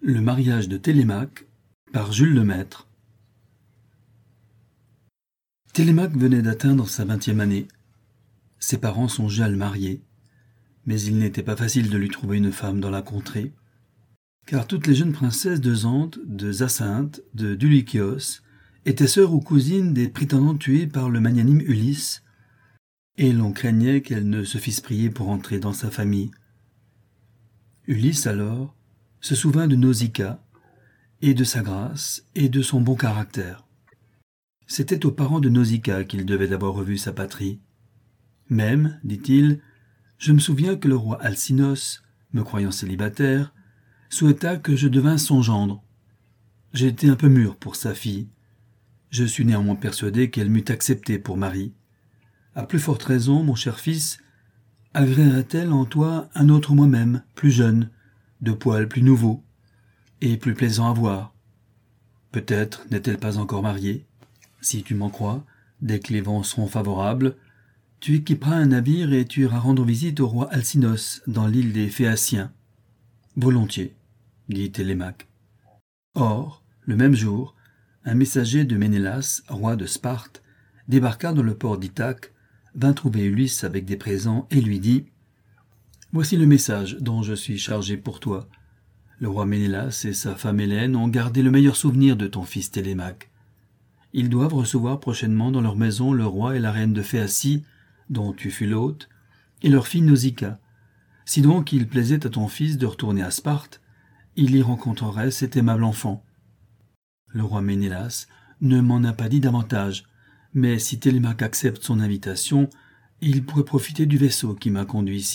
Le mariage de Télémaque par Jules Lemaître. Télémaque venait d'atteindre sa 20e année. Ses parents songeaient à le marier, mais il n'était pas facile de lui trouver une femme dans la contrée, car toutes les jeunes princesses de Zante, de Zacinthe, de Dulichios étaient sœurs ou cousines des prétendants tués par le magnanime Ulysse, et l'on craignait qu'elles ne se fissent prier pour entrer dans sa famille. Ulysse, alors, se souvint de Nausicaa, et de sa grâce, et de son bon caractère. C'était aux parents de Nausicaa qu'il devait avoir revu sa patrie. Même, dit-il, je me souviens que le roi Alcinous, me croyant célibataire, souhaita que je devinsse son gendre. J'étais un peu mûr pour sa fille. Je suis néanmoins persuadé qu'elle m'eût accepté pour mari. À plus forte raison, mon cher fils, agréera-t-elle en toi un autre moi-même, plus jeune, de poil plus nouveau, et plus plaisant à voir. Peut-être n'est-elle pas encore mariée. Si tu m'en crois, dès que les vents seront favorables, tu équiperas un navire et tu iras rendre visite au roi Alcinous dans l'île des Phéaciens. Volontiers, dit Télémaque. Or, le même jour, un messager de Ménélas, roi de Sparte, débarqua dans le port d'Ithaque, vint trouver Ulysse avec des présents et lui dit « Voici le message dont je suis chargé pour toi. Le roi Ménélas et sa femme Hélène ont gardé le meilleur souvenir de ton fils Télémaque. Ils doivent recevoir prochainement dans leur maison le roi et la reine de Phéacie, dont tu fus l'hôte, et leur fille Nausicaa. Si donc il plaisait à ton fils de retourner à Sparte, il y rencontrerait cet aimable enfant. Le roi Ménélas ne m'en a pas dit davantage, mais si Télémaque accepte son invitation, il pourrait profiter du vaisseau qui m'a conduit ici. »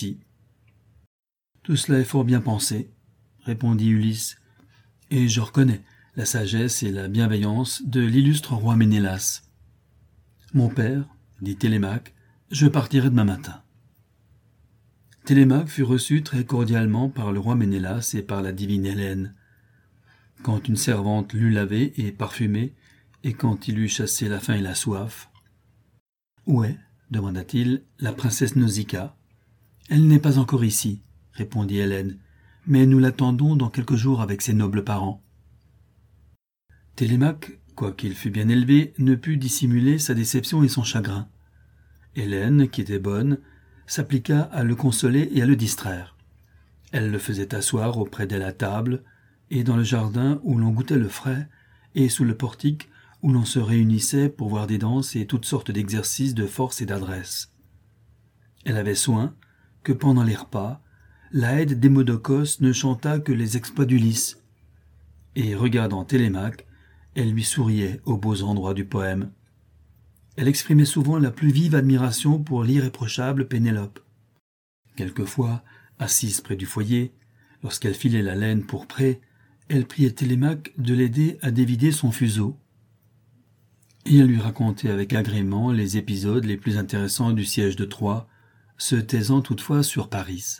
« Tout cela est fort bien pensé, » répondit Ulysse, « et je reconnais la sagesse et la bienveillance de l'illustre roi Ménélas. »« Mon père, » dit Télémaque, « je partirai demain matin. » Télémaque fut reçu très cordialement par le roi Ménélas et par la divine Hélène. Quand une servante l'eut lavé et parfumé, et quand il eut chassé la faim et la soif. « Où est, demanda-t-il, la princesse Nausicaa ? » ?»« Elle n'est pas encore ici, » répondit Hélène, « mais nous l'attendons dans quelques jours avec ses nobles parents. » Télémaque, quoiqu'il fût bien élevé, ne put dissimuler sa déception et son chagrin. Hélène, qui était bonne, s'appliqua à le consoler et à le distraire. Elle le faisait asseoir auprès d'elle à table, et dans le jardin où l'on goûtait le frais, et sous le portique où l'on se réunissait pour voir des danses et toutes sortes d'exercices de force et d'adresse. Elle avait soin que pendant les repas, la Haide d'Hémodocos ne chantât que les exploits d'Ulysse, et regardant Télémaque, elle lui souriait aux beaux endroits du poème. Elle exprimait souvent la plus vive admiration pour l'irréprochable Pénélope. Quelquefois, assise près du foyer, lorsqu'elle filait la laine pourprée, elle priait Télémaque de l'aider à dévider son fuseau. Et elle lui racontait avec agrément les épisodes les plus intéressants du siège de Troie, se taisant toutefois sur Paris.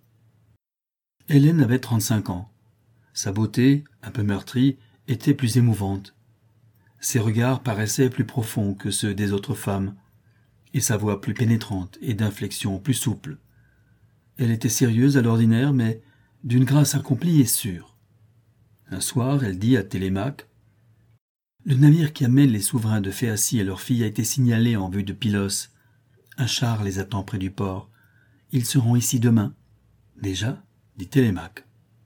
Hélène avait 35 ans. Sa beauté, un peu meurtrie, était plus émouvante. Ses regards paraissaient plus profonds que ceux des autres femmes, et sa voix plus pénétrante et d'inflexion plus souple. Elle était sérieuse à l'ordinaire, mais d'une grâce accomplie et sûre. Un soir, elle dit à Télémaque « Le navire qui amène les souverains de Phéacie et leurs filles a été signalé en vue de Pylos. Un char les attend près du port. Ils seront ici demain. »« Déjà ?» dit Télémaque.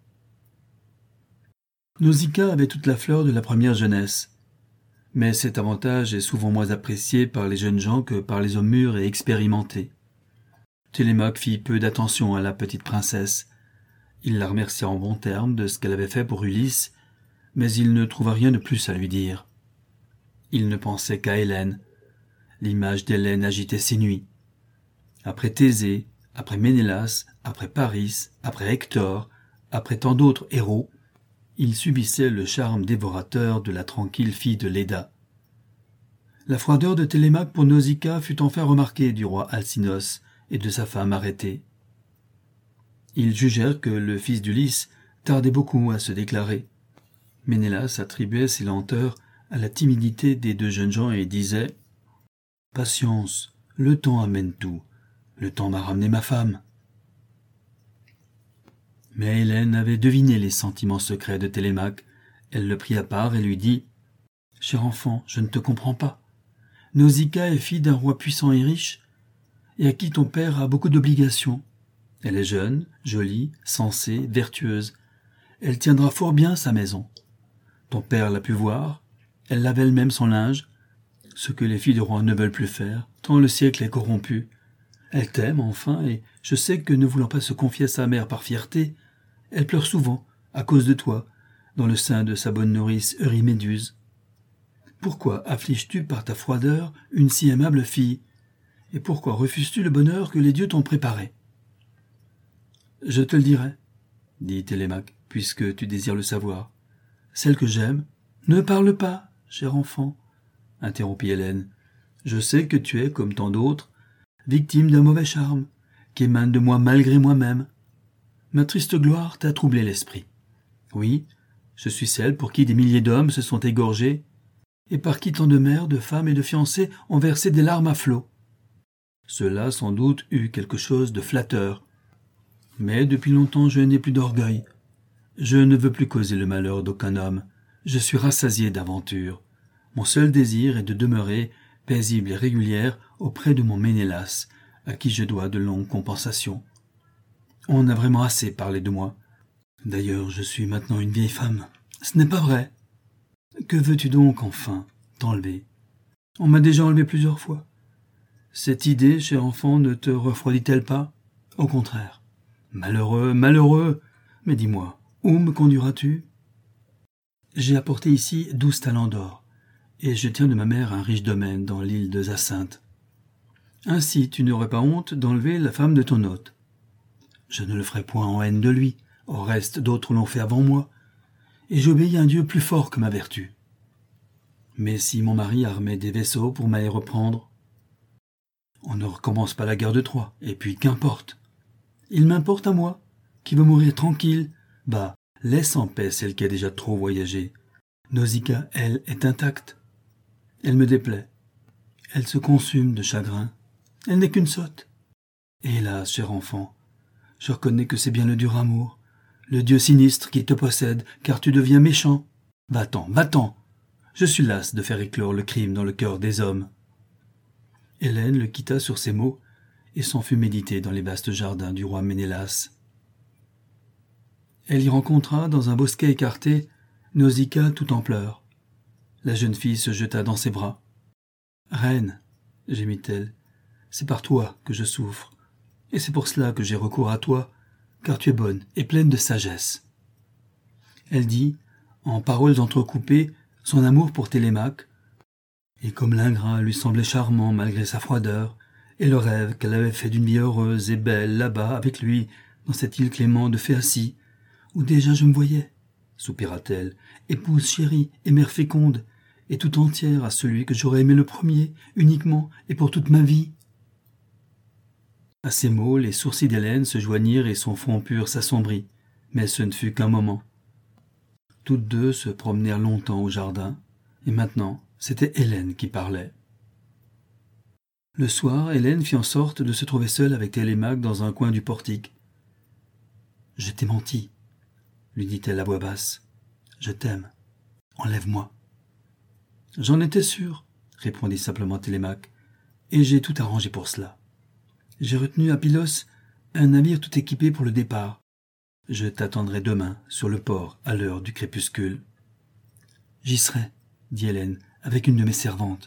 Nausicaa avait toute la fleur de la première jeunesse, mais cet avantage est souvent moins apprécié par les jeunes gens que par les hommes mûrs et expérimentés. Télémaque fit peu d'attention à la petite princesse. Il la remercia en bons termes de ce qu'elle avait fait pour Ulysse, mais il ne trouva rien de plus à lui dire. Il ne pensait qu'à Hélène. L'image d'Hélène agitait ses nuits. Après Thésée, après Ménélas, après Paris, après Hector, après tant d'autres héros, il subissait le charme dévorateur de la tranquille fille de Léda. La froideur de Télémaque pour Nausicaa fut enfin remarquée du roi Alcinous et de sa femme arrêtée. Ils jugèrent que le fils d'Ulysse tardait beaucoup à se déclarer. Ménélas attribuait ces lenteurs à la timidité des deux jeunes gens et disait « Patience, le temps amène tout. Le temps m'a ramené ma femme. » Mais Hélène avait deviné les sentiments secrets de Télémaque. Elle le prit à part et lui dit « Cher enfant, je ne te comprends pas. Nausicaa est fille d'un roi puissant et riche, et à qui ton père a beaucoup d'obligations. Elle est jeune, jolie, sensée, vertueuse. Elle tiendra fort bien sa maison. Ton père l'a pu voir, elle lave elle-même son linge, ce que les filles de roi ne veulent plus faire, tant le siècle est corrompu. Elle t'aime, enfin, et je sais que, ne voulant pas se confier à sa mère par fierté, elle pleure souvent, à cause de toi, dans le sein de sa bonne nourrice Euryméduse. Pourquoi affliges-tu par ta froideur une si aimable fille, et pourquoi refuses-tu le bonheur que les dieux t'ont préparé ? Je te le dirai, dit Télémaque, puisque tu désires le savoir. Celle que j'aime, ne parle pas, cher enfant, interrompit Hélène. Je sais que tu es, comme tant d'autres, victime d'un mauvais charme, qui émane de moi malgré moi-même. Ma triste gloire t'a troublé l'esprit. Oui, je suis celle pour qui des milliers d'hommes se sont égorgés, et par qui tant de mères, de femmes et de fiancés ont versé des larmes à flots. Cela sans doute eut quelque chose de flatteur. Mais depuis longtemps je n'ai plus d'orgueil. Je ne veux plus causer le malheur d'aucun homme. Je suis rassasié d'aventures. Mon seul désir est de demeurer, paisible et régulière, auprès de mon Ménélas, à qui je dois de longues compensations. On a vraiment assez parlé de moi. D'ailleurs, je suis maintenant une vieille femme. Ce n'est pas vrai. Que veux-tu donc, enfin, t'enlever ? On m'a déjà enlevé plusieurs fois. Cette idée, cher enfant, ne te refroidit-elle pas ? Au contraire. Malheureux, malheureux. Mais dis-moi, où me conduiras-tu ? J'ai apporté ici 12 talents d'or, et je tiens de ma mère un riche domaine dans l'île de Zacinthe. Ainsi, tu n'aurais pas honte d'enlever la femme de ton hôte. Je ne le ferai point en haine de lui, au reste d'autres l'ont fait avant moi, et j'obéis à un Dieu plus fort que ma vertu. Mais si mon mari armait des vaisseaux pour m'aller reprendre, on ne recommence pas la guerre de Troie, et puis qu'importe. Il m'importe à moi, qui veux mourir tranquille. Bah, laisse en paix celle qui a déjà trop voyagé. Nausicaa, elle, est intacte. Elle me déplaît. Elle se consume de chagrin. Elle n'est qu'une sotte. Hélas, cher enfant, je reconnais que c'est bien le dur amour, le dieu sinistre qui te possède, car tu deviens méchant. Va-t'en, va-t'en. Je suis lasse de faire éclore le crime dans le cœur des hommes. Hélène le quitta sur ces mots et s'en fut méditer dans les vastes jardins du roi Ménélas. Elle y rencontra, dans un bosquet écarté, Nausicaa tout en pleurs. La jeune fille se jeta dans ses bras. « Reine, gémit-elle, c'est par toi que je souffre, et c'est pour cela que j'ai recours à toi, car tu es bonne et pleine de sagesse. » Elle dit, en paroles entrecoupées, son amour pour Télémaque, et comme l'ingrat lui semblait charmant malgré sa froideur, et le rêve qu'elle avait fait d'une vie heureuse et belle là-bas avec lui, dans cette île Clément de Phéacie, où déjà je me voyais, soupira-t-elle, épouse chérie et mère féconde, et tout entière à celui que j'aurais aimé le premier, uniquement et pour toute ma vie. À ces mots, les sourcils d'Hélène se joignirent et son front pur s'assombrit, mais ce ne fut qu'un moment. Toutes deux se promenèrent longtemps au jardin, et maintenant, c'était Hélène qui parlait. Le soir, Hélène fit en sorte de se trouver seule avec Télémaque dans un coin du portique. « Je t'ai menti, » lui dit-elle à voix basse. « Je t'aime. Enlève-moi. »« J'en étais sûr, » répondit simplement Télémaque, « et j'ai tout arrangé pour cela. J'ai retenu à Pylos un navire tout équipé pour le départ. Je t'attendrai demain sur le port à l'heure du crépuscule. »« J'y serai, » dit Hélène, avec une de mes servantes.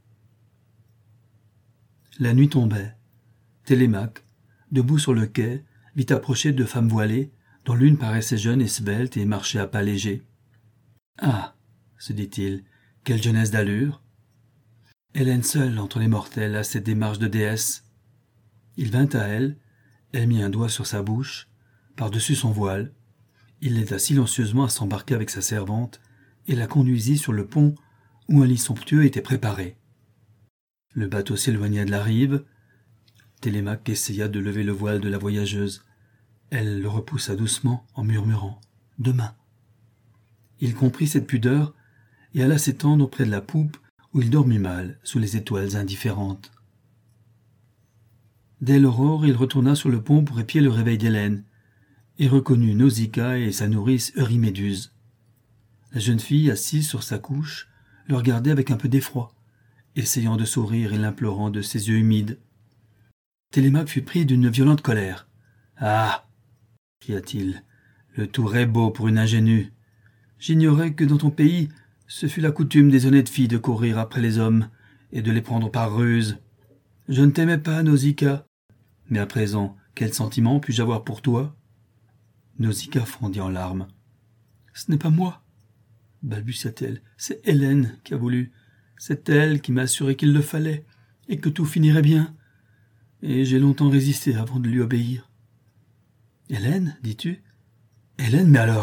La nuit tombait. Télémaque, debout sur le quai, vit approcher deux femmes voilées, dont l'une paraissait jeune et svelte et marchait à pas légers. « Ah !» se dit-il, « quelle jeunesse d'allure !» Hélène seule entre les mortels a cette démarche de déesse. Il vint à elle, elle mit un doigt sur sa bouche, par-dessus son voile. Il l'aida silencieusement à s'embarquer avec sa servante et la conduisit sur le pont où un lit somptueux était préparé. Le bateau s'éloigna de la rive. Télémaque essaya de lever le voile de la voyageuse. Elle le repoussa doucement en murmurant « Demain ». Il comprit cette pudeur et alla s'étendre près de la poupe où il dormit mal sous les étoiles indifférentes. Dès l'aurore, il retourna sur le pont pour épier le réveil d'Hélène. et reconnut Nausicaa et sa nourrice Euryméduse. La jeune fille, assise sur sa couche, le regardait avec un peu d'effroi, essayant de sourire et l'implorant de ses yeux humides. Télémaque fut pris d'une violente colère. « Ah !» cria-t-il, « le tour est beau pour une ingénue. J'ignorais que dans ton pays, ce fut la coutume des honnêtes filles de courir après les hommes et de les prendre par ruse. Je ne t'aimais pas, Nausicaa. Mais à présent, quel sentiment puis-je avoir pour toi ?» Nausicaa fondit en larmes. « Ce n'est pas moi, » balbutia-t-elle. « C'est Hélène qui a voulu. C'est elle qui m'a assuré qu'il le fallait et que tout finirait bien. Et j'ai longtemps résisté avant de lui obéir. »« Hélène, dis-tu ? Hélène, mais alors ?»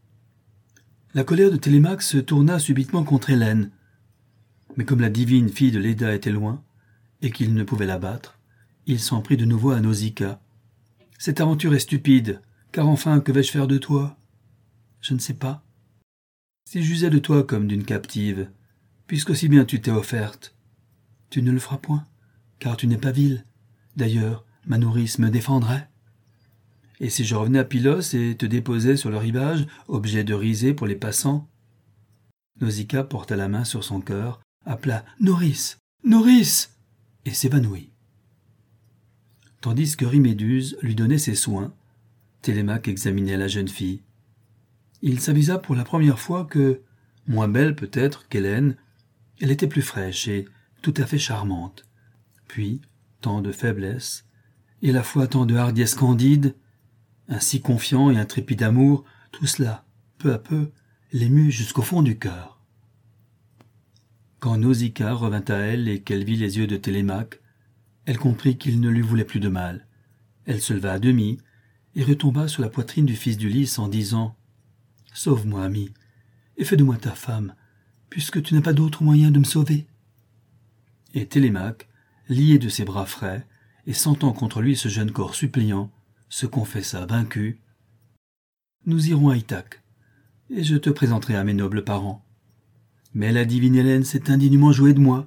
La colère de Télémaque se tourna subitement contre Hélène. Mais comme la divine fille de Léda était loin, et qu'il ne pouvait la battre, il s'en prit de nouveau à Nausicaa. « Cette aventure est stupide, car enfin, que vais-je faire de toi ? » ?»« Je ne sais pas. Si j'usais de toi comme d'une captive, puisqu'aussi bien tu t'es offerte. Tu ne le feras point, car tu n'es pas vile. D'ailleurs, ma nourrice me défendrait. Et si je revenais à Pylos et te déposais sur le rivage, objet de risée pour les passants ?» Nausicaa porta la main sur son cœur, appela « Nourrice, nourrice !» et s'évanouit. Tandis que Euryméduse lui donnait ses soins, Télémaque examinait la jeune fille. Il s'avisa pour la première fois que, moins belle peut-être qu'Hélène, elle était plus fraîche et tout à fait charmante. Puis, tant de faiblesse, et à la fois tant de hardiesse candide, un si confiant et intrépide amour, tout cela, peu à peu, l'émut jusqu'au fond du cœur. Quand Nausicaa revint à elle et qu'elle vit les yeux de Télémaque, elle comprit qu'il ne lui voulait plus de mal. Elle se leva à demi et retomba sur la poitrine du fils d'Ulysse en disant « Sauve-moi, ami, et fais de moi ta femme, puisque tu n'as pas d'autre moyen de me sauver. » Et Télémaque, lié de ses bras frais, et sentant contre lui ce jeune corps suppliant, se confessa vaincu. « Nous irons à Ithaque, et je te présenterai à mes nobles parents. Mais la divine Hélène s'est indignement jouée de moi. »«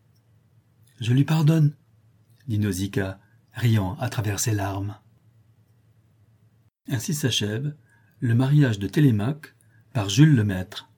Je lui pardonne, » dit Nausicaa, riant à travers ses larmes. Ainsi s'achève le mariage de Télémaque par Jules Lemaître.